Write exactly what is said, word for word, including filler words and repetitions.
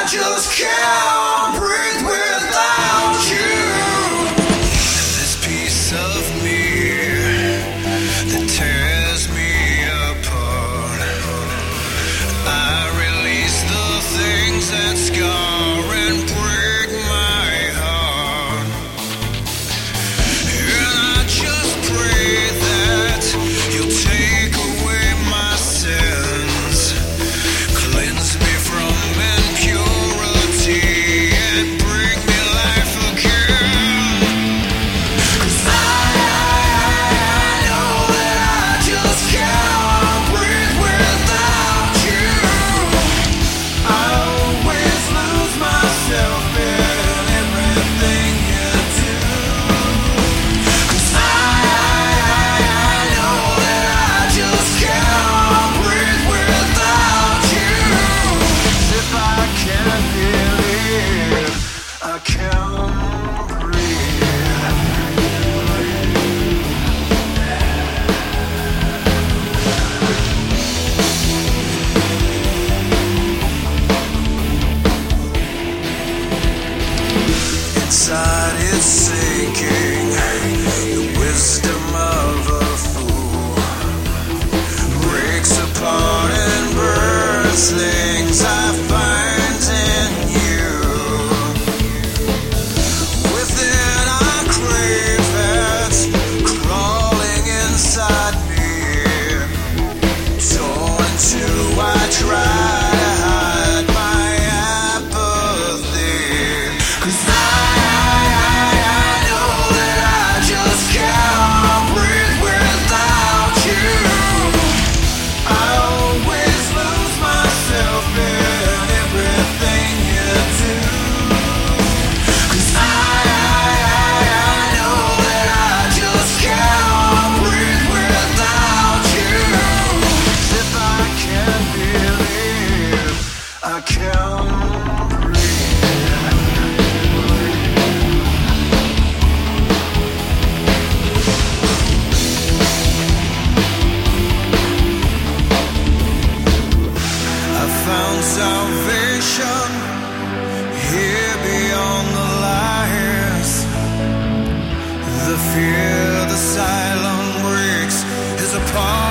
just can't breathe without you. This piece of me that tears me apart, I release the things that scar and break my heart. And I just pray that you'll take away my sins, cleanse me from impurity, and bring me life again. 'Cause I, I know that I just can't breathe without you. I always lose myself in everything you do. 'Cause I, I know that I just can't breathe without you. If I can't believe I can't breathe. Inside it's sinking, the wisdom of a fool breaks apart and burns things I find in you. Within I crave it, crawling inside me. Torn in two, I try to hide my apathy. 'Cause I, I know that I just can't breathe without you. I always lose myself in everything you do. 'Cause I, I know that I just can't breathe without you. If I can't believe I can't breathe. I found salvation here beyond the lies. The fear, the silent breaks is a part